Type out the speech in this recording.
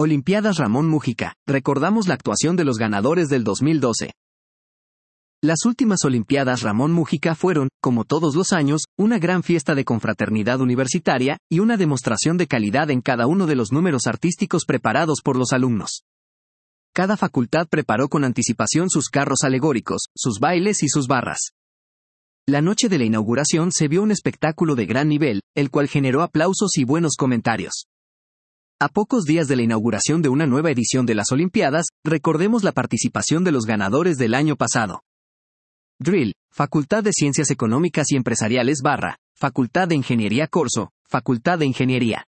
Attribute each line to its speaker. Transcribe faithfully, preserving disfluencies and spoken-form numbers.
Speaker 1: Olimpiadas Ramón Múgica, recordamos la actuación de los ganadores del dos mil doce. Las últimas Olimpiadas Ramón Múgica fueron, como todos los años, una gran fiesta de confraternidad universitaria y una demostración de calidad en cada uno de los números artísticos preparados por los alumnos. Cada facultad preparó con anticipación sus carros alegóricos, sus bailes y sus barras. La noche de la inauguración se vio un espectáculo de gran nivel, el cual generó aplausos y buenos comentarios. A pocos días de la inauguración de una nueva edición de las Olimpiadas, recordemos la participación de los ganadores del año pasado. Drill, Facultad de Ciencias Económicas y Empresariales barra, Facultad de Ingeniería Corso, Facultad de Ingeniería.